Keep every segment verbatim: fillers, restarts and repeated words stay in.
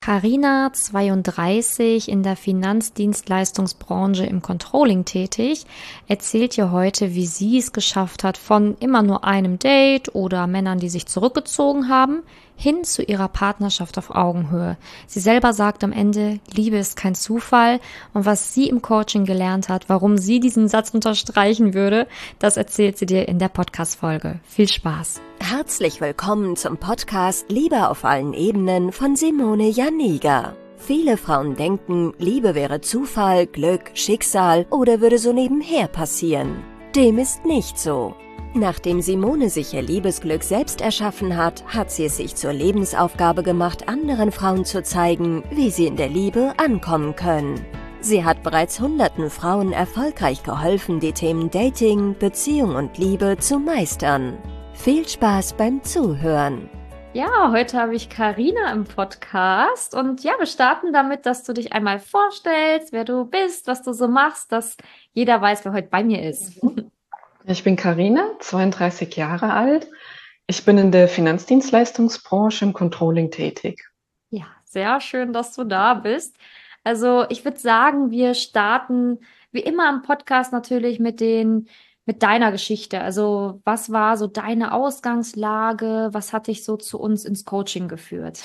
Carina, zweiunddreißig, in der Finanzdienstleistungsbranche im Controlling tätig, erzählt dir heute, wie sie es geschafft hat, von immer nur einem Date oder Männern, die sich zurückgezogen haben, hin zu ihrer Partnerschaft auf Augenhöhe. Sie selber sagt am Ende, Liebe ist kein Zufall, und was sie im Coaching gelernt hat, warum sie diesen Satz unterstreichen würde, das erzählt sie dir in der Podcast-Folge. Viel Spaß! Herzlich willkommen zum Podcast Liebe auf allen Ebenen von Simone Janiga. Viele Frauen denken, Liebe wäre Zufall, Glück, Schicksal oder würde so nebenher passieren. Dem ist nicht so. Nachdem Simone sich ihr Liebesglück selbst erschaffen hat, hat sie es sich zur Lebensaufgabe gemacht, anderen Frauen zu zeigen, wie sie in der Liebe ankommen können. Sie hat bereits hunderten Frauen erfolgreich geholfen, die Themen Dating, Beziehung und Liebe zu meistern. Viel Spaß beim Zuhören. Ja, heute habe ich Carina im Podcast und ja, wir starten damit, dass du dich einmal vorstellst, wer du bist, was du so machst, dass jeder weiß, wer heute bei mir ist. Ich bin Carina, zweiunddreißig Jahre alt. Ich bin in der Finanzdienstleistungsbranche im Controlling tätig. Ja, sehr schön, dass du da bist. Also ich würde sagen, wir starten wie immer im Podcast natürlich mit den mit deiner Geschichte. Also was war so deine Ausgangslage? Was hat dich so zu uns ins Coaching geführt?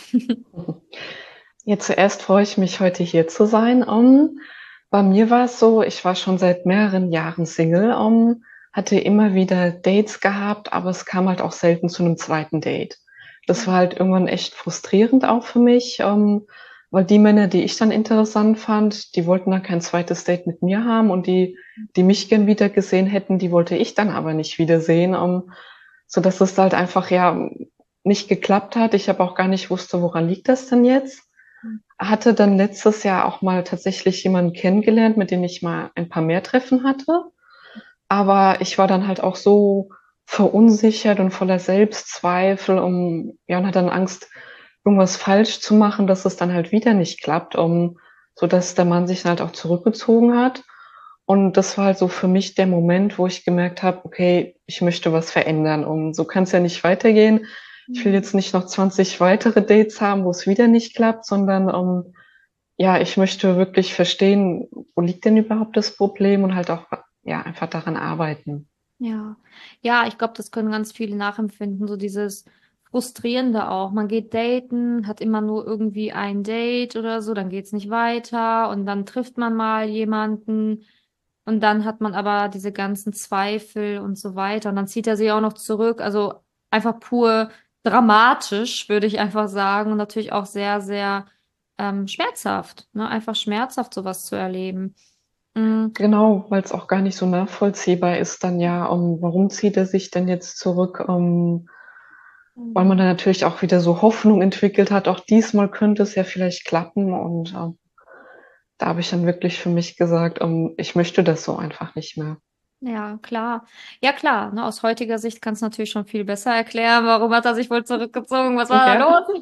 Ja, zuerst freue ich mich, heute hier zu sein. Um, bei mir war es so, ich war schon seit mehreren Jahren Single, um, hatte immer wieder Dates gehabt, aber es kam halt auch selten zu einem zweiten Date. Das war halt irgendwann echt frustrierend auch für mich, um, weil die Männer, die ich dann interessant fand, die wollten dann kein zweites Date mit mir haben, und die, die mich gern wieder gesehen hätten, die wollte ich dann aber nicht wiedersehen, um, so dass es halt einfach ja nicht geklappt hat. Ich habe auch gar nicht wusste, woran liegt das denn jetzt. Hatte dann letztes Jahr auch mal tatsächlich jemanden kennengelernt, mit dem ich mal ein paar mehr Treffen hatte. Aber ich war dann halt auch so verunsichert und voller Selbstzweifel, um, ja, und hatte dann Angst, irgendwas falsch zu machen, dass es dann halt wieder nicht klappt, um, so dass der Mann sich dann halt auch zurückgezogen hat. Und das war halt so für mich der Moment, wo ich gemerkt habe, okay, ich möchte was verändern, um, so kann es ja nicht weitergehen. Ich will jetzt nicht noch zwanzig weitere Dates haben, wo es wieder nicht klappt, sondern, um, ja, ich möchte wirklich verstehen, wo liegt denn überhaupt das Problem, und halt auch, ja, einfach daran arbeiten. Ja, ja, ich glaube, das können ganz viele nachempfinden, so dieses Frustrierende auch. Man geht daten, hat immer nur irgendwie ein Date oder so, dann geht's nicht weiter und dann trifft man mal jemanden und dann hat man aber diese ganzen Zweifel und so weiter und dann zieht er sich auch noch zurück. Also einfach pur dramatisch, würde ich einfach sagen, und natürlich auch sehr, sehr ähm, schmerzhaft, ne? Einfach schmerzhaft, sowas zu erleben. Mm. Genau, weil es auch gar nicht so nachvollziehbar ist dann ja, um, warum zieht er sich denn jetzt zurück, um, weil man dann natürlich auch wieder so Hoffnung entwickelt hat, auch diesmal könnte es ja vielleicht klappen, und ähm, da habe ich dann wirklich für mich gesagt, um, ich möchte das so einfach nicht mehr. Ja, klar. Ja, klar. Ne, aus heutiger Sicht kannst du natürlich schon viel besser erklären, warum hat er sich wohl zurückgezogen, was war da Ja, los?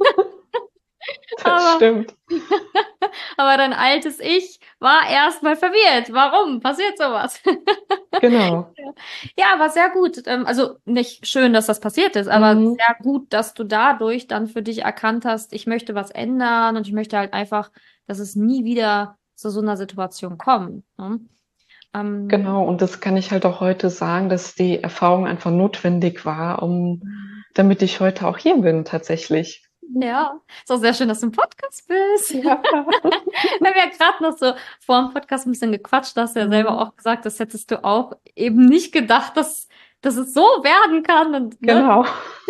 das Aber, stimmt. aber dein altes Ich war erstmal verwirrt. Warum passiert sowas? Genau. Ja, aber sehr gut. Ähm, Also nicht schön, dass das passiert ist, aber Mhm. sehr gut, dass du dadurch dann für dich erkannt hast, ich möchte was ändern und ich möchte halt einfach, dass es nie wieder zu so einer Situation kommt. Ne? Ähm, Genau, und das kann ich halt auch heute sagen, dass die Erfahrung einfach notwendig war, um, damit ich heute auch hier bin, tatsächlich. Ja, ist auch sehr schön, dass du im Podcast bist. Ja. Wir haben ja gerade noch so vor dem Podcast ein bisschen gequatscht, da hast du ja selber Mhm. auch gesagt, das hättest du auch eben nicht gedacht, dass, dass es so werden kann. Und, ne? Genau.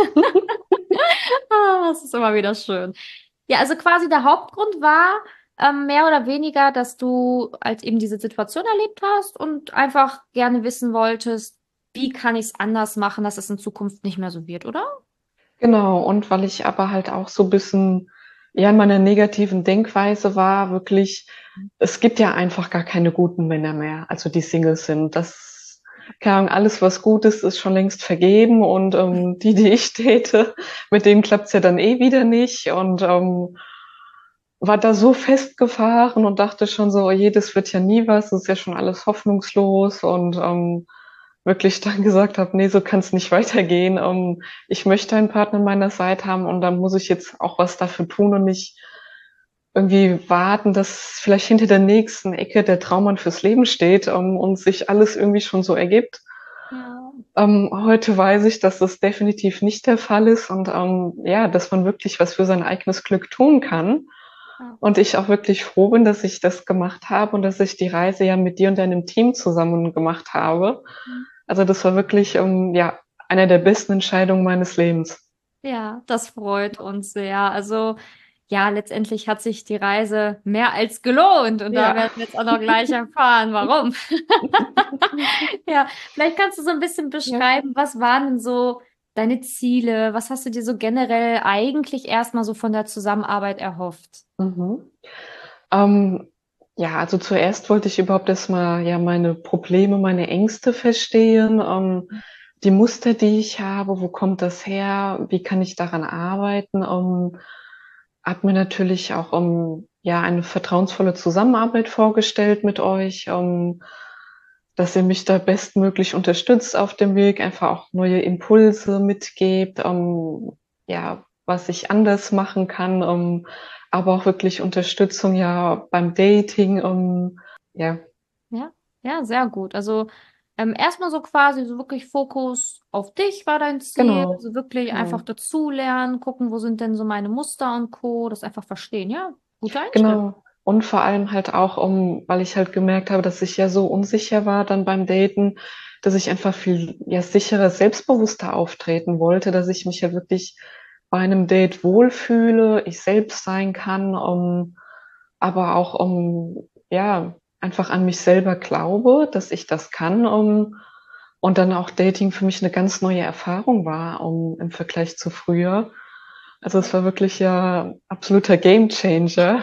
Ah, das ist immer wieder schön. Ja, also quasi der Hauptgrund war ähm, mehr oder weniger, dass du halt eben diese Situation erlebt hast und einfach gerne wissen wolltest, wie kann ich es anders machen, dass es in Zukunft nicht mehr so wird, oder? Genau, und weil ich aber halt auch so ein bisschen, ja, in meiner negativen Denkweise war, wirklich, es gibt ja einfach gar keine guten Männer mehr, also die Singles sind. Das, keine Ahnung, alles, was gut ist, ist schon längst vergeben, und ähm, die, die ich date, mit denen klappt's ja dann eh wieder nicht, und ähm, war da so festgefahren und dachte schon so, oh je, das wird ja nie was, das ist ja schon alles hoffnungslos, und ähm, wirklich dann gesagt habe, nee, so kann es nicht weitergehen. Ähm, ich möchte einen Partner an meiner Seite haben, und dann muss ich jetzt auch was dafür tun und nicht irgendwie warten, dass vielleicht hinter der nächsten Ecke der Traummann fürs Leben steht, ähm, und sich alles irgendwie schon so ergibt. Ja, Ähm, heute weiß ich, dass das definitiv nicht der Fall ist und ähm, ja, dass man wirklich was für sein eigenes Glück tun kann. ja. Und ich auch wirklich froh bin, dass ich das gemacht habe und dass ich die Reise ja mit dir und deinem Team zusammen gemacht habe. Also das war wirklich ähm, ja eine der besten Entscheidungen meines Lebens. Ja, das freut uns sehr. Also ja, letztendlich hat sich die Reise mehr als gelohnt und da Ja. werden wir jetzt auch noch gleich erfahren, warum. Ja, vielleicht kannst du so ein bisschen Ja. beschreiben, was waren denn so deine Ziele? Was hast du dir so generell eigentlich erstmal so von der Zusammenarbeit erhofft? Mhm. Ähm, ja, also zuerst wollte ich überhaupt erstmal ja meine Probleme, meine Ängste verstehen, ähm, die Muster, die ich habe, wo kommt das her, wie kann ich daran arbeiten? Ähm, habe mir natürlich auch ähm, ja eine vertrauensvolle Zusammenarbeit vorgestellt mit euch, ähm, dass ihr mich da bestmöglich unterstützt auf dem Weg, einfach auch neue Impulse mitgebt, ähm, ja, was ich anders machen kann, ähm, aber auch wirklich Unterstützung ja beim Dating, ähm, ja, Ja, ja, sehr gut. Also ähm, erstmal so quasi so wirklich Fokus auf dich war dein Ziel. genau, Also wirklich einfach genau, dazulernen, gucken, wo sind denn so meine Muster und Co. Das einfach verstehen. Ja, gute Einstellung. genau. Und vor allem halt auch, um, weil ich halt gemerkt habe, dass ich ja so unsicher war dann beim Daten, dass ich einfach viel ja sicherer, selbstbewusster auftreten wollte, dass ich mich ja wirklich bei einem Date wohlfühle, ich selbst sein kann, um, aber auch um, ja, einfach an mich selber glaube, dass ich das kann, um, und dann auch Dating für mich eine ganz neue Erfahrung war, um, im Vergleich zu früher. Also es war wirklich ja absoluter Gamechanger.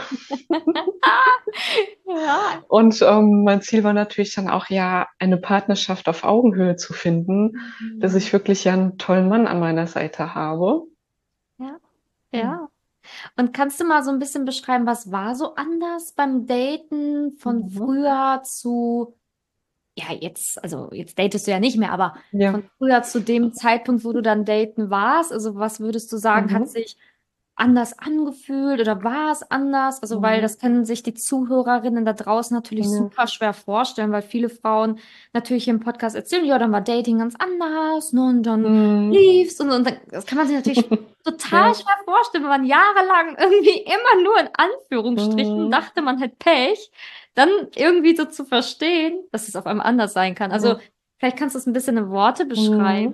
Ja. Und ähm, mein Ziel war natürlich dann auch ja, eine Partnerschaft auf Augenhöhe zu finden, dass Mhm. ich wirklich ja einen tollen Mann an meiner Seite habe. Ja, Ja. ja. Und kannst du mal so ein bisschen beschreiben, was war so anders beim Daten von Mhm. früher zu, ja, jetzt, also jetzt datest du ja nicht mehr, aber Ja. von früher zu dem Zeitpunkt, wo du dann daten warst? Also was würdest du sagen, hat Mhm. sich anders angefühlt oder war es anders? Also, weil Mhm. das können sich die Zuhörerinnen da draußen natürlich Ja. super schwer vorstellen, weil viele Frauen natürlich im Podcast erzählen, ja, dann war Dating ganz anders, ne, und dann Mhm. lief's und, und dann, das kann man sich natürlich total Ja. schwer vorstellen, wenn man jahrelang irgendwie immer nur in Anführungsstrichen Mhm. dachte, man hätte Pech, dann irgendwie so zu verstehen, dass es auf einmal anders sein kann. Also, Ja. vielleicht kannst du es ein bisschen in Worte beschreiben. Mhm.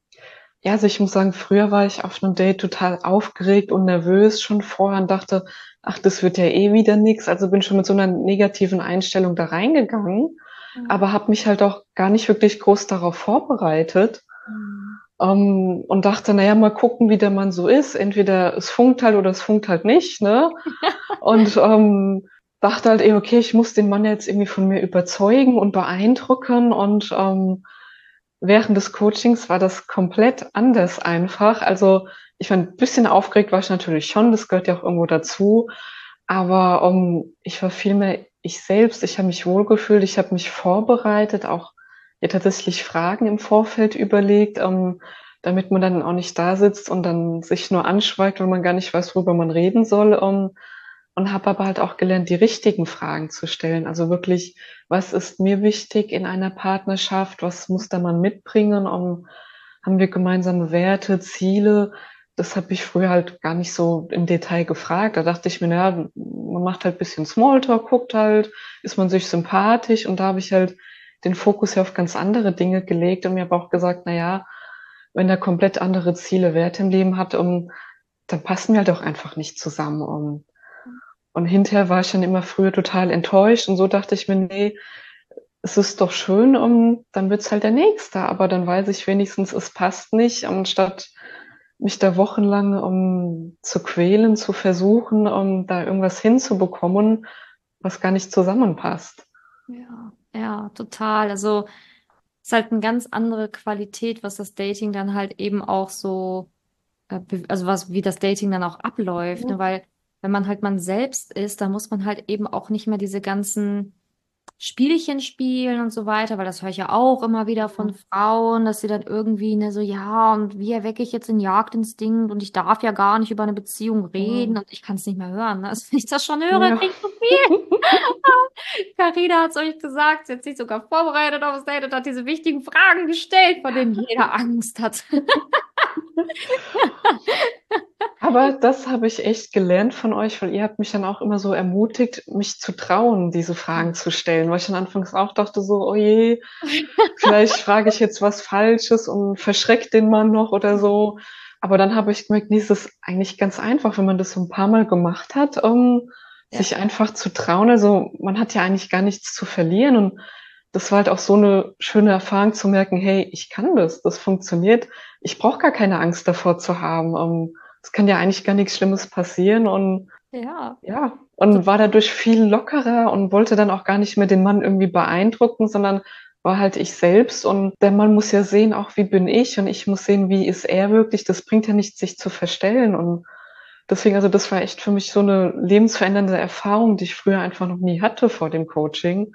Ja, also ich muss sagen, früher war ich auf einem Date total aufgeregt und nervös schon vorher und dachte: „Ach, das wird ja eh wieder nix." Also, bin schon mit so einer negativen Einstellung da reingegangen, aber habe mich halt auch gar nicht wirklich groß darauf vorbereitet, Mhm. ähm, und dachte: „Na ja, mal gucken, wie der Mann so ist. Entweder es funkt halt oder es funkt halt nicht", ne? Und, ähm, dachte halt eh: „Okay, ich muss den Mann jetzt irgendwie von mir überzeugen und beeindrucken." Und, ähm, während des Coachings war das komplett anders einfach. Also, ich meine, 'n bisschen aufgeregt war ich natürlich schon, das gehört ja auch irgendwo dazu, aber, ähm, ich war viel mehr ich selbst. Ich habe mich wohlgefühlt, ich habe mich vorbereitet, auch mir tatsächlich Fragen im Vorfeld überlegt, ähm, damit man dann auch nicht da sitzt und dann sich nur anschweigt, weil man gar nicht weiß, worüber man reden soll, ähm, und habe aber halt auch gelernt, die richtigen Fragen zu stellen. Also wirklich: Was ist mir wichtig in einer Partnerschaft? Was muss der Mann mitbringen? Um, haben wir gemeinsame Werte, Ziele? Das habe ich früher halt gar nicht so im Detail gefragt. Da dachte ich mir: „Na ja, man macht halt bisschen Smalltalk, guckt halt, ist man sich sympathisch?" Und da habe ich halt den Fokus ja auf ganz andere Dinge gelegt und mir aber auch gesagt: „Na ja, wenn er komplett andere Ziele, Werte im Leben hat, um, dann passen wir halt auch einfach nicht zusammen." Um, und hinterher war ich dann immer früher total enttäuscht und so dachte ich mir: „Ne, es ist doch schön, um, dann wird's halt der Nächste, aber dann weiß ich wenigstens, es passt nicht", anstatt mich da wochenlang, um, zu quälen, zu versuchen, um da irgendwas hinzubekommen, was gar nicht zusammenpasst. Ja, ja, total. Also ist halt eine ganz andere Qualität, was das Dating dann halt eben auch so, äh, be- also was, wie das Dating dann auch abläuft, Ja. ne? Weil wenn man halt man selbst ist, dann muss man halt eben auch nicht mehr diese ganzen Spielchen spielen und so weiter, weil das höre ich ja auch immer wieder von Frauen, dass sie dann irgendwie, ne, so, ja, und wie erwecke ich jetzt den Jagdinstinkt und ich darf ja gar nicht über eine Beziehung reden Mhm. und ich kann es nicht mehr hören. Ne? Also, wenn ich das schon höre, Ja. kriege ich so viel. Carina hat es euch gesagt, sie hat sich sogar vorbereitet auf das Date und hat diese wichtigen Fragen gestellt, vor denen jeder Angst hat. Aber das habe ich echt gelernt von euch, weil ihr habt mich dann auch immer so ermutigt, mich zu trauen, diese Fragen zu stellen, weil ich dann anfangs auch dachte so, oh je, vielleicht frage ich jetzt was Falsches und verschreckt den Mann noch oder so. Aber dann habe ich gemerkt, nee, es ist eigentlich ganz einfach, wenn man das so ein paar Mal gemacht hat, um Ja. sich einfach zu trauen. Also man hat ja eigentlich gar nichts zu verlieren und das war halt auch so eine schöne Erfahrung zu merken, hey, ich kann das, das funktioniert. Ich brauche gar keine Angst davor zu haben. Um, es kann ja eigentlich gar nichts Schlimmes passieren und Ja. ja, und war dadurch viel lockerer und wollte dann auch gar nicht mehr den Mann irgendwie beeindrucken, sondern war halt ich selbst. Und der Mann muss ja sehen, auch wie bin ich und ich muss sehen, wie ist er wirklich. Das bringt ja nichts, sich zu verstellen. Und deswegen, also das war echt für mich so eine lebensverändernde Erfahrung, die ich früher einfach noch nie hatte vor dem Coaching.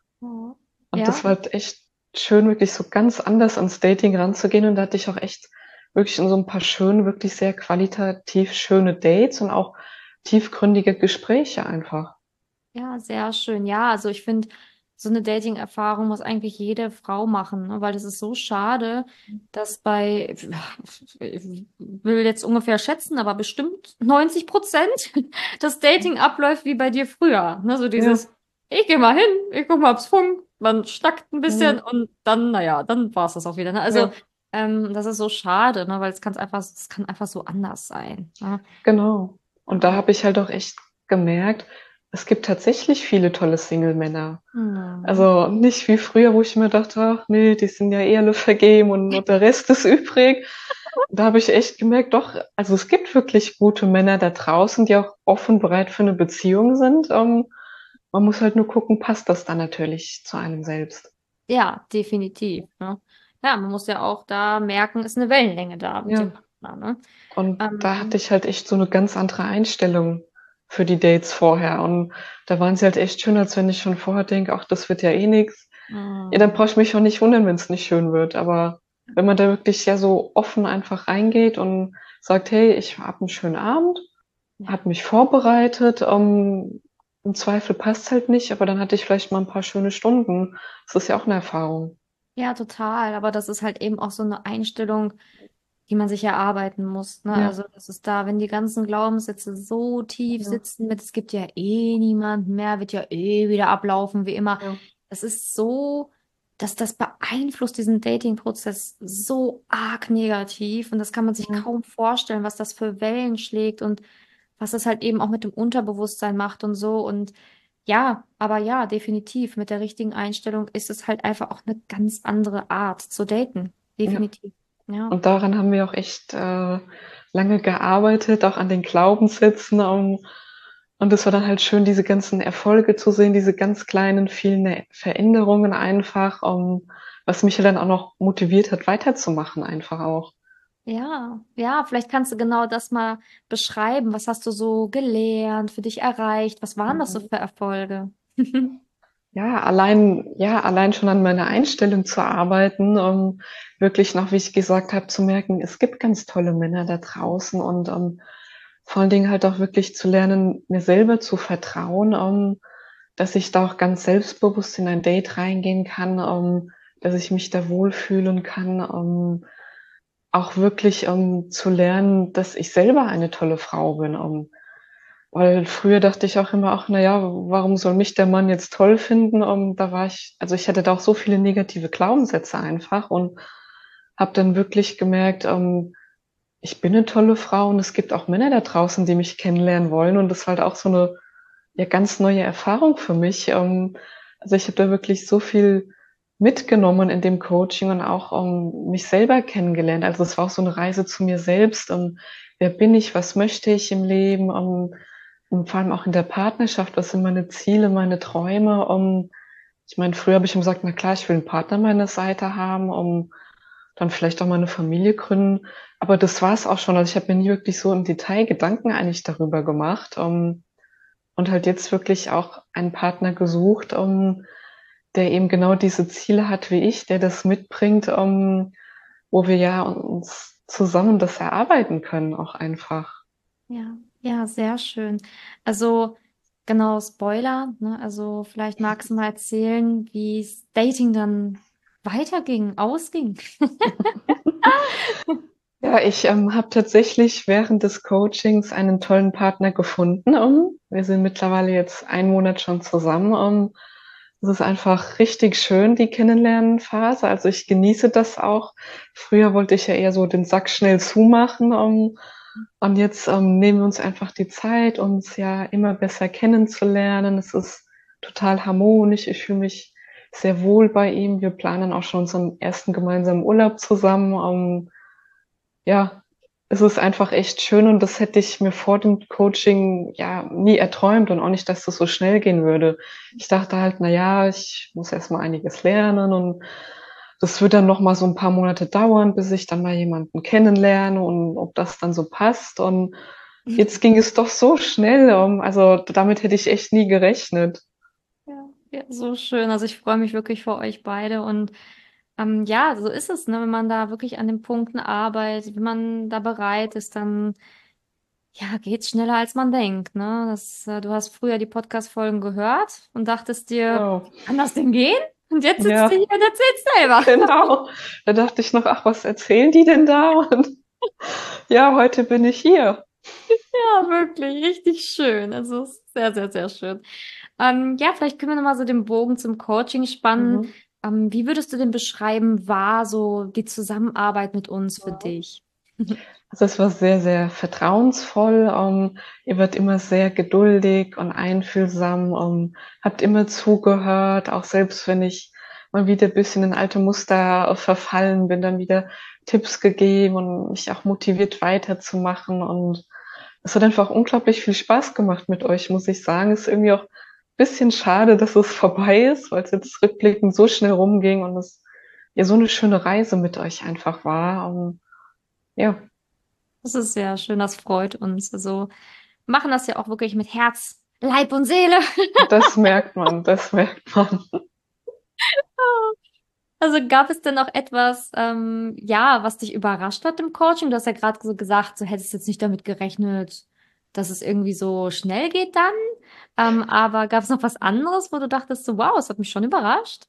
Und Ja. das war halt echt schön, wirklich so ganz anders ans Dating ranzugehen. Und da hatte ich auch echt wirklich in so ein paar schöne, wirklich sehr qualitativ schöne Dates und auch tiefgründige Gespräche einfach. Ja, sehr schön. Ja, also ich finde, so eine Dating-Erfahrung muss eigentlich jede Frau machen, ne? Weil das ist so schade, dass bei, ich will jetzt ungefähr schätzen, aber bestimmt neunzig Prozent das Dating abläuft wie bei dir früher. Ne? So Ja, dieses, ich gehe mal hin, ich guck mal, ob's funkt, man schnackt ein bisschen mhm, und dann, naja, dann war's das auch wieder. Ne? Also, ja, ähm, das ist so schade, ne? Weil es kann einfach, es kann einfach so anders sein. Ne? genau. Und da Ja. habe ich halt auch echt gemerkt, es gibt tatsächlich viele tolle Single-Männer. Hm. Also nicht wie früher, wo ich mir dachte, ach nee, die sind ja eh alle vergeben und nur der Rest ist übrig. Da habe ich echt gemerkt, doch, also es gibt wirklich gute Männer da draußen, die auch offen bereit für eine Beziehung sind. Ähm, man muss halt nur gucken, passt das dann natürlich zu einem selbst. Ja, definitiv. Ne? Ja, man muss ja auch da merken, ist eine Wellenlänge da mit dem Ja. Partner. Ne? Und da hatte Ähm, ich halt echt so eine ganz andere Einstellung für die Dates vorher. Und da waren sie halt echt schön, als wenn ich schon vorher denke, ach, das wird ja eh nix. Ja, dann mm, brauche ich mich auch nicht wundern, wenn es nicht schön wird. Aber wenn man da wirklich ja so offen einfach reingeht und sagt, hey, ich habe einen schönen Abend, ja. habe mich vorbereitet, ähm, im Zweifel passt's halt nicht, aber dann hatte ich vielleicht mal ein paar schöne Stunden. Das ist ja auch eine Erfahrung. Ja, total. Aber das ist halt eben auch so eine Einstellung, die man sich erarbeiten muss. Ne? Ja, Also das ist da, wenn die ganzen Glaubenssätze so tief ja, sitzen mit, es gibt ja eh niemanden mehr, wird ja eh wieder ablaufen wie immer. ja, Das ist so, dass das beeinflusst diesen Dating-Prozess so arg negativ und das kann man sich ja, kaum vorstellen, was das für Wellen schlägt und was das halt eben auch mit dem Unterbewusstsein macht und so. Und ja, aber ja, definitiv, mit der richtigen Einstellung ist es halt einfach auch eine ganz andere Art zu daten. ja. Definitiv. Ja. Und daran haben wir auch echt äh, lange gearbeitet, auch an den Glaubenssätzen. Um, und es war dann halt schön, diese ganzen Erfolge zu sehen, diese ganz kleinen, vielen Veränderungen einfach, um, was mich ja dann auch noch motiviert hat, weiterzumachen, einfach auch. Ja, ja, vielleicht kannst du genau das mal beschreiben. Was hast du so gelernt, für dich erreicht? Was waren das so Mhm. für Erfolge? Ja, allein, ja, allein schon an meiner Einstellung zu arbeiten, um wirklich noch, wie ich gesagt habe, zu merken, es gibt ganz tolle Männer da draußen und um, vor allen Dingen halt auch wirklich zu lernen, mir selber zu vertrauen, um, dass ich da auch ganz selbstbewusst in ein Date reingehen kann, um, dass ich mich da wohlfühlen kann, um auch wirklich um, zu lernen, dass ich selber eine tolle Frau bin, um, weil früher dachte ich auch immer: „Ach, na ja, warum soll mich der Mann jetzt toll finden?“ Und da war ich, also, ich hatte da auch so viele negative Glaubenssätze einfach und habe dann wirklich gemerkt, ähm, ich bin 'ne tolle Frau und es gibt auch Männer da draußen, die mich kennenlernen wollen. Und das war halt auch so 'ne, ja, ganz neue Erfahrung für mich. Ähm, also, ich habe da wirklich so viel mitgenommen in dem Coaching und auch, ähm, mich selber kennengelernt. Also, es war auch so 'ne Reise zu mir selbst. Ähm, wer bin ich? Was möchte ich im Leben? Ähm, und vor allem auch in der Partnerschaft, was sind meine Ziele, meine Träume? Um, ich meine, früher habe ich immer gesagt: „Na klar, ich will 'n Partner an meiner Seite haben, um dann vielleicht auch mal 'ne Familie gründen.“ Aber das war's auch schon. Also, ich habe mir nie wirklich so im Detail Gedanken eigentlich darüber gemacht, um, und halt jetzt wirklich auch einen Partner gesucht, um, der eben genau diese Ziele hat wie ich, der das mitbringt, ähm, wo wir ja uns zusammen das erarbeiten können, auch einfach. Ja, ja, sehr schön. Also, genau, Spoiler, ne? Also, vielleicht magst du mal erzählen, wie das Dating dann weiterging, ausging. Ja, ich ähm, habe tatsächlich während des Coachings einen tollen Partner gefunden. Um, wir sind mittlerweile jetzt einen Monat schon zusammen. Um, es ist einfach richtig schön, die Kennenlernphase. Also ich genieße das auch. Früher wollte ich ja eher so den Sack schnell zumachen. Um, und jetzt ähm, nehmen wir uns einfach die Zeit, uns ja immer besser kennenzulernen. Es ist total harmonisch. Ich fühle mich sehr wohl bei ihm. Wir planen auch schon unseren ersten gemeinsamen Urlaub zusammen. Um, ja, es ist einfach echt schön und das hätte ich mir vor dem Coaching ja nie erträumt und auch nicht, dass das so schnell gehen würde. Ich dachte halt, na ja, ich muss erst mal einiges lernen und das wird dann noch mal so ein paar Monate dauern, bis ich dann mal jemanden kennenlerne und ob das dann so passt. Und jetzt ging es doch so schnell. um, Also damit hätte ich echt nie gerechnet. Ja, ja, so schön. Also ich freue mich wirklich für euch beide. Und ähm, ja, so ist es, ne? Wenn man da wirklich an den Punkten arbeitet, wenn man da bereit ist, dann ja, geht's schneller als man denkt, ne? Das, äh, du hast früher die Podcast-Folgen gehört und dachtest dir, Genau. wie kann das denn gehen? Und jetzt sitzt du Ja, hier und erzählst selber. genau. Da dachte ich noch, ach, was erzählen die denn da? Und ja, heute bin ich hier. Ja, wirklich, richtig schön. Also es ist sehr, sehr, sehr schön. Ähm, ja, vielleicht können wir nochmal so den Bogen zum Coaching spannen. Mhm. Ähm, wie würdest du denn beschreiben, war so die Zusammenarbeit mit uns für dich? Also es war sehr, sehr vertrauensvoll. Ähm, ihr wart immer sehr geduldig und einfühlsam, ähm, habt immer zugehört, auch selbst wenn ich mal wieder ein bisschen in alte Muster verfallen bin, dann wieder Tipps gegeben und mich auch motiviert weiterzumachen. Und es hat einfach unglaublich viel Spaß gemacht mit euch, muss ich sagen. Es ist irgendwie auch ein bisschen schade, dass es vorbei ist, weil es jetzt rückblickend so schnell rumging und es ja so eine schöne Reise mit euch einfach war. Und ja. Das ist sehr schön, das freut uns. Also wir machen das ja auch wirklich mit Herz, Leib und Seele. Das merkt man, das merkt man. Also gab es denn noch etwas, ähm, ja, was dich überrascht hat im Coaching? Du hast ja gerade so gesagt, du hättest jetzt nicht damit gerechnet, dass es irgendwie so schnell geht dann. Ähm, aber gab es noch was anderes, wo du dachtest, so, wow, es hat mich schon überrascht?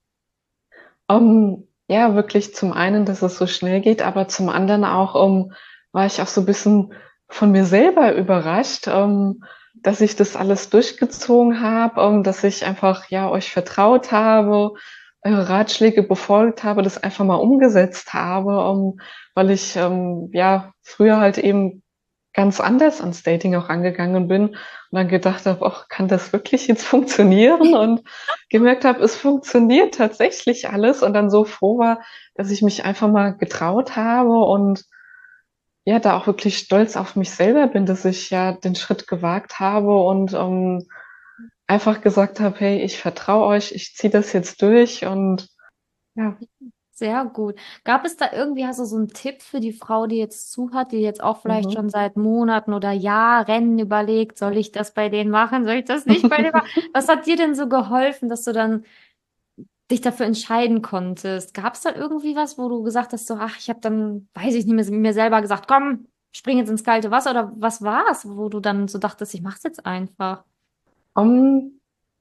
Um, ja, wirklich zum einen, dass es so schnell geht, aber zum anderen auch, um, war ich auch so ein bisschen von mir selber überrascht, um, dass ich das alles durchgezogen habe, um, dass ich einfach ja euch vertraut habe, eure Ratschläge befolgt habe, das einfach mal umgesetzt habe, um, weil ich ähm, ja früher halt eben ganz anders ans Dating auch angegangen bin und dann gedacht habe, ach, kann das wirklich jetzt funktionieren? Und gemerkt habe, es funktioniert tatsächlich alles und dann so froh war, dass ich mich einfach mal getraut habe und ja, da auch wirklich stolz auf mich selber bin, dass ich ja den Schritt gewagt habe und ähm, einfach gesagt habe, hey, ich vertraue euch, ich ziehe das jetzt durch und ja. Sehr gut. Gab es da irgendwie, hast du so einen Tipp für die Frau, die jetzt zuhört, die jetzt auch vielleicht Mhm. schon seit Monaten oder Jahren überlegt, soll ich das bei denen machen, soll ich das nicht bei denen machen? Was hat dir denn so geholfen, dass du dann dich dafür entscheiden konntest? Gab es da irgendwie was, wo du gesagt hast, so, ach, ich habe dann, weiß ich nicht mehr, mir selber gesagt, komm, spring jetzt ins kalte Wasser oder was war es, wo du dann so dachtest, ich mach's jetzt einfach? Um,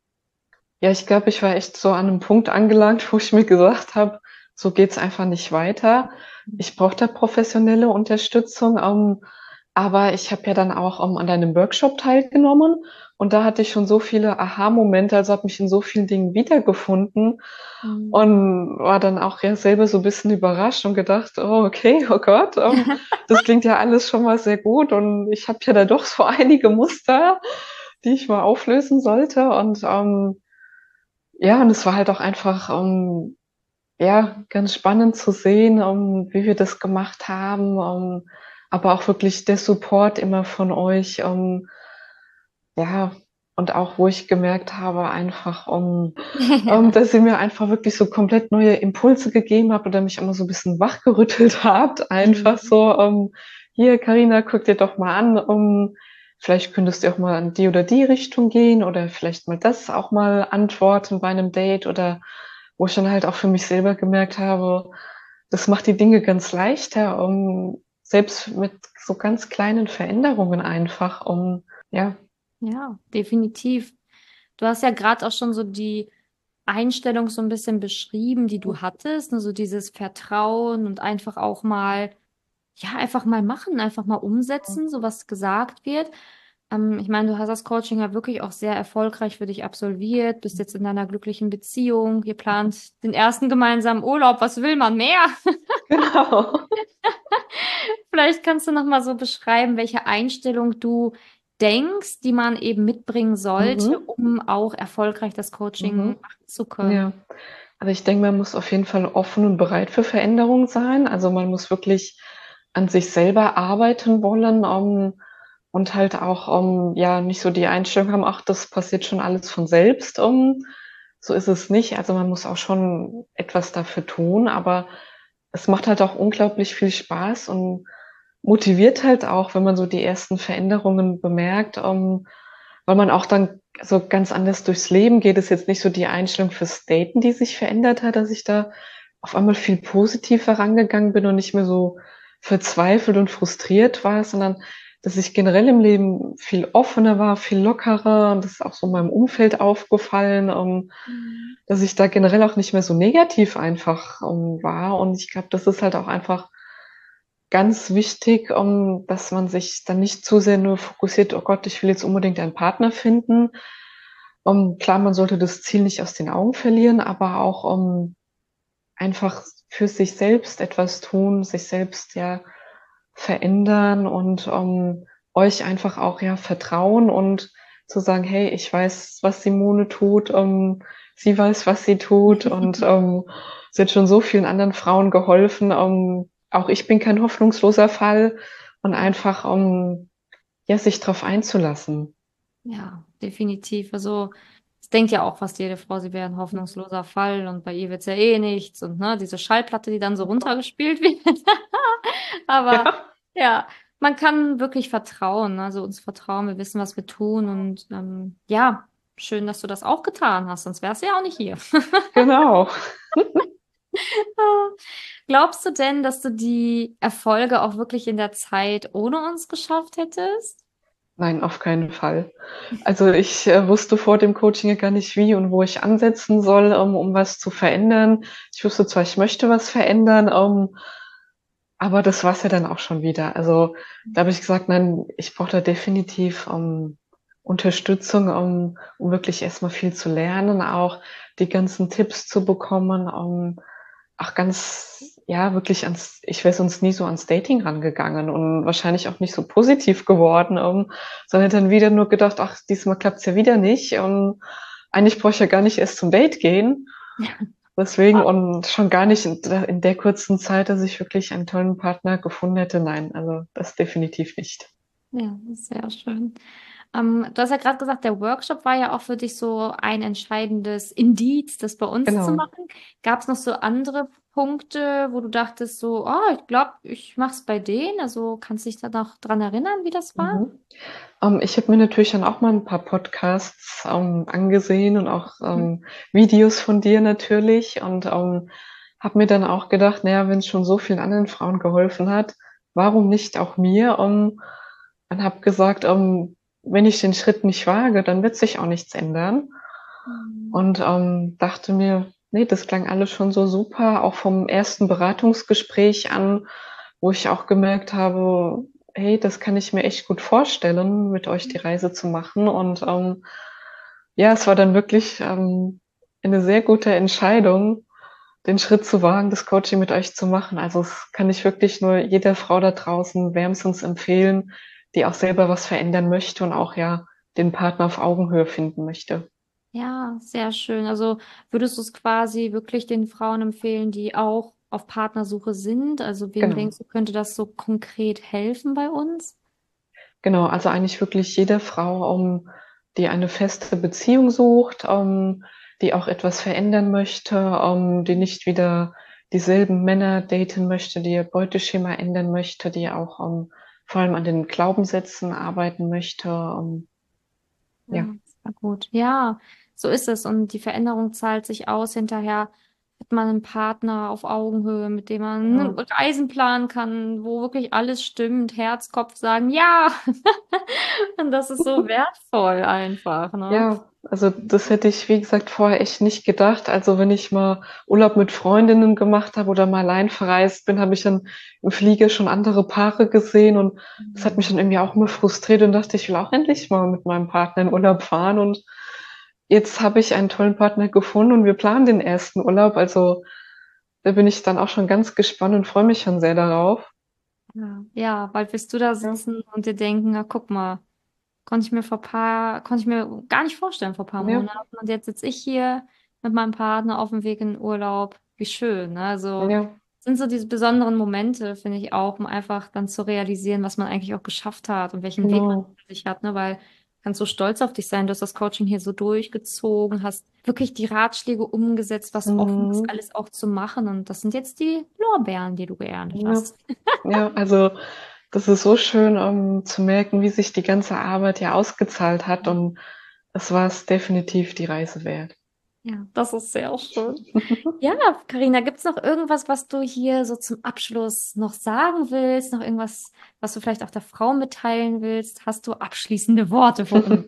ja, ich glaube, ich war echt so an einem Punkt angelangt, wo ich mir gesagt habe, so geht's einfach nicht weiter. Ich brauche da professionelle Unterstützung. Ähm, aber ich habe ja dann auch ähm, an deinem Workshop teilgenommen und da hatte ich schon so viele Aha-Momente, also habe mich in so vielen Dingen wiedergefunden Mhm. und war dann auch ja selber so ein bisschen überrascht und gedacht, oh okay, oh Gott, ähm, das klingt ja alles schon mal sehr gut und ich habe ja da doch so einige Muster, die ich mal auflösen sollte und ähm, ja, und es war halt auch einfach, ähm, ja, ganz spannend zu sehen, ähm, wie wir das gemacht haben, ähm, aber auch wirklich der Support immer von euch, ähm, ja, und auch wo ich gemerkt habe, einfach, um, ähm, dass ihr mir einfach wirklich so komplett neue Impulse gegeben habt oder mich immer so ein bisschen wachgerüttelt habt, einfach Mhm. so, ähm, hier, Karina, guck dir doch mal an, um, vielleicht könntest du auch mal in die oder die Richtung gehen oder vielleicht mal das auch mal antworten bei einem Date oder wo ich dann halt auch für mich selber gemerkt habe, das macht die Dinge ganz leichter, um selbst mit so ganz kleinen Veränderungen einfach, um, ja. Ja, definitiv. Du hast ja gerade auch schon so die Einstellung so ein bisschen beschrieben, die du hattest, ne? So dieses Vertrauen und einfach auch mal, ja, einfach mal machen, einfach mal umsetzen, so was gesagt wird. Ähm, ich meine, du hast das Coaching ja wirklich auch sehr erfolgreich für dich absolviert, bist jetzt in einer glücklichen Beziehung, ihr plant den ersten gemeinsamen Urlaub. Was will man mehr? Genau. Vielleicht kannst du noch mal so beschreiben, welche Einstellung du denkst, die man eben mitbringen sollte, Mhm. um auch erfolgreich das Coaching Mhm. machen zu Ja. können. Also ich denke, man muss auf jeden Fall offen und bereit für Veränderung sein. Also man muss wirklich an sich selber arbeiten wollen, um, und halt auch, um, ja, nicht so die Einstellung haben, ach, das passiert schon alles von selbst. Um, so ist es nicht. Also man muss auch schon etwas dafür tun, aber es macht halt auch unglaublich viel Spaß und motiviert halt auch, wenn man so die ersten Veränderungen bemerkt, um, weil man auch dann so ganz anders durchs Leben geht. Es ist jetzt nicht so die Einstellung fürs Daten, die sich verändert hat, dass ich da auf einmal viel positiver rangegangen bin und nicht mehr so verzweifelt und frustriert war, sondern dass ich generell im Leben viel offener war, viel lockerer, und das ist auch so meinem Umfeld aufgefallen, um, Mhm. dass ich da generell auch nicht mehr so negativ einfach um, war. Und ich glaube, das ist halt auch einfach ganz wichtig, um, dass man sich dann nicht zu sehr nur fokussiert, oh Gott, ich will jetzt unbedingt einen Partner finden. Um, klar, man sollte das Ziel nicht aus den Augen verlieren, aber auch um einfach für sich selbst etwas tun, sich selbst ja verändern und um, euch einfach auch ja vertrauen und zu sagen, hey, ich weiß, was Simone tut, um, sie weiß, was sie tut, und um, sie hat schon so vielen anderen Frauen geholfen. Um, auch ich bin kein hoffnungsloser Fall, und Ja. einfach um, ja, sich darauf einzulassen. Ja, definitiv. Also, es denkt ja auch fast jede Frau, sie wäre ein hoffnungsloser Fall und bei ihr wird es ja eh nichts und ne, diese Schallplatte, die dann so runtergespielt wird. Aber Ja, ja, man kann wirklich vertrauen, ne? Also uns vertrauen, wir wissen, was wir tun und ähm, ja, schön, dass du das auch getan hast, sonst wärst du ja auch nicht hier. genau. Glaubst du denn, dass du die Erfolge auch wirklich in der Zeit ohne uns geschafft hättest? Nein, auf keinen Fall. Also ich äh, wusste vor dem Coaching ja gar nicht, wie und wo ich ansetzen soll, um, um was zu verändern. Ich wusste zwar, ich möchte was verändern, um, aber das war's ja dann auch schon wieder. Also da habe ich gesagt, nein, ich brauche da definitiv um, Unterstützung, um, um wirklich erstmal viel zu lernen, auch die ganzen Tipps zu bekommen, um auch ganz, ja, wirklich ans, ich wäre sonst nie so ans Dating rangegangen und wahrscheinlich auch nicht so positiv geworden, um, sondern dann wieder nur gedacht, ach, diesmal klappt's ja wieder nicht, und eigentlich brauche ich ja gar nicht erst zum Date gehen. Deswegen, und schon gar nicht in, der- in der kurzen Zeit, dass ich wirklich einen tollen Partner gefunden hätte. Nein, also das definitiv nicht. Ja, sehr schön. Ähm, du hast ja gerade gesagt, der Workshop war ja auch für dich so ein entscheidendes Indiz, das bei uns zu Genau. machen. Gab es noch so andere Punkte, wo du dachtest so, oh, ich glaube, ich mache es bei denen. Also kannst du dich da noch dran erinnern, wie das war? Mhm. Ähm, ich habe mir natürlich dann auch mal ein paar Podcasts ähm, angesehen und auch Mhm. ähm, Videos von dir natürlich, und ähm, habe mir dann auch gedacht, naja, wenn es schon so vielen anderen Frauen geholfen hat, warum nicht auch mir? Um, und habe gesagt, um, wenn ich den Schritt nicht wage, dann wird sich auch nichts ändern. Mhm. Und ähm, dachte mir, nee, das klang alles schon so super, auch vom ersten Beratungsgespräch an, wo ich auch gemerkt habe, hey, das kann ich mir echt gut vorstellen, mit euch die Reise zu machen. Und ähm, ja, es war dann wirklich ähm, eine sehr gute Entscheidung, den Schritt zu wagen, das Coaching mit euch zu machen. Also das kann ich wirklich nur jeder Frau da draußen wärmstens empfehlen, die auch selber was verändern möchte und auch ja den Partner auf Augenhöhe finden möchte. Ja, sehr schön. Also würdest du es quasi wirklich den Frauen empfehlen, die auch auf Partnersuche sind? Also wem Genau. denkst du, könnte das so konkret helfen bei uns? Genau, also eigentlich wirklich jede Frau, um, die eine feste Beziehung sucht, um, die auch etwas verändern möchte, um, die nicht wieder dieselben Männer daten möchte, die ihr Beuteschema ändern möchte, die auch um, vor allem an den Glaubenssätzen arbeiten möchte. Um, ja, Ja, sehr gut. Ja, so ist es. Und die Veränderung zahlt sich aus hinterher. kriegt man einen Partner auf Augenhöhe, mit dem man Ja. Reisen planen kann, wo wirklich alles stimmt, Herz, Kopf sagen ja. Und das ist so wertvoll einfach, ne? Ja, also das hätte ich, wie gesagt, vorher echt nicht gedacht. Also wenn ich mal Urlaub mit Freundinnen gemacht habe oder mal allein verreist bin, habe ich dann im Flieger schon andere Paare gesehen und das hat mich dann irgendwie auch immer frustriert und dachte, ich will auch endlich mal mit meinem Partner in Urlaub fahren und jetzt habe ich einen tollen Partner gefunden und wir planen den ersten Urlaub. Also da bin ich dann auch schon ganz gespannt und freue mich schon sehr darauf. Ja, ja, bald wirst du da Ja, sitzen und dir denken, na guck mal, konnte ich mir vor paar, konnte ich mir gar nicht vorstellen vor paar ja, Monaten. Und jetzt sitze ich hier mit meinem Partner auf dem Weg in den Urlaub. Wie schön, ne? Also ja, sind so diese besonderen Momente, finde ich auch, um einfach dann zu realisieren, was man eigentlich auch geschafft hat und welchen Weg man genau. für sich hat, ne? Weil du kannst so stolz auf dich sein. Du hast das Coaching hier so durchgezogen, hast wirklich die Ratschläge umgesetzt, was offen ist, Mhm. alles auch zu machen. Und das sind jetzt die Lorbeeren, die du geerntet Ja, hast. ja, also das ist so schön, um zu merken, wie sich die ganze Arbeit ja ausgezahlt hat und es war es definitiv die Reise wert. Ja, das ist sehr schön. Ja, Carina, gibt's noch irgendwas, was du hier so zum Abschluss noch sagen willst? Noch irgendwas, was du vielleicht auch der Frau mitteilen willst? Hast du abschließende Worte für uns?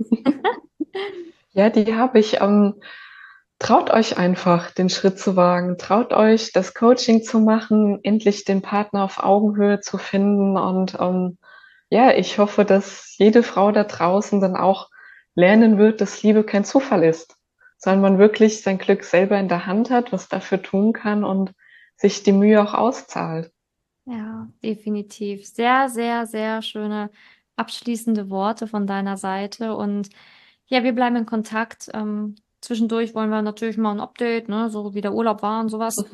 Ja, die habe ich. Ähm, traut euch einfach, den Schritt zu wagen. Traut euch, das Coaching zu machen, endlich den Partner auf Augenhöhe zu finden. Und ähm, ja, ich hoffe, dass jede Frau da draußen dann auch lernen wird, dass Liebe kein Zufall ist, sondern man wirklich sein Glück selber in der Hand hat, was dafür tun kann und sich die Mühe auch auszahlt. Ja, definitiv. Sehr, sehr, sehr schöne abschließende Worte von deiner Seite. Und ja, wir bleiben in Kontakt. Ähm, zwischendurch wollen wir natürlich mal ein Update, ne, so wie der Urlaub war und sowas.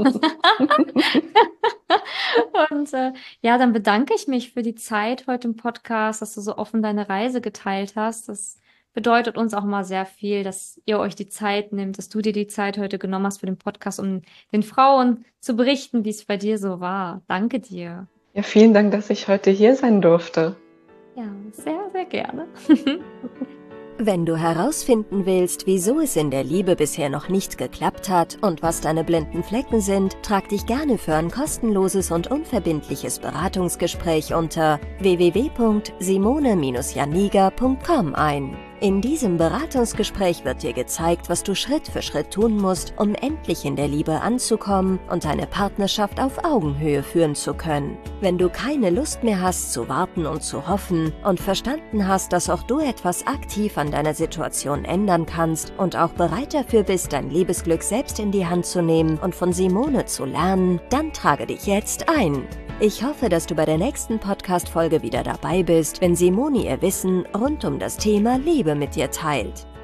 Und äh, ja, dann bedanke ich mich für die Zeit heute im Podcast, dass du so offen deine Reise geteilt hast. Das bedeutet uns auch mal sehr viel, dass ihr euch die Zeit nehmt, dass du dir die Zeit heute genommen hast für den Podcast, um den Frauen zu berichten, wie es bei dir so war. Danke dir. Ja, vielen Dank, dass ich heute hier sein durfte. Ja, sehr, sehr gerne. Wenn du herausfinden willst, wieso es in der Liebe bisher noch nicht geklappt hat und was deine blinden Flecken sind, trag dich gerne für ein kostenloses und unverbindliches Beratungsgespräch unter w w w punkt simone janiga punkt com ein. In diesem Beratungsgespräch wird dir gezeigt, was du Schritt für Schritt tun musst, um endlich in der Liebe anzukommen und deine Partnerschaft auf Augenhöhe führen zu können. Wenn du keine Lust mehr hast zu warten und zu hoffen und verstanden hast, dass auch du etwas aktiv an deiner Situation ändern kannst und auch bereit dafür bist, dein Liebesglück selbst in die Hand zu nehmen und von Simone zu lernen, dann trage dich jetzt ein. Ich hoffe, dass du bei der nächsten Podcast-Folge wieder dabei bist, wenn Simone ihr Wissen rund um das Thema Liebe mit dir teilt.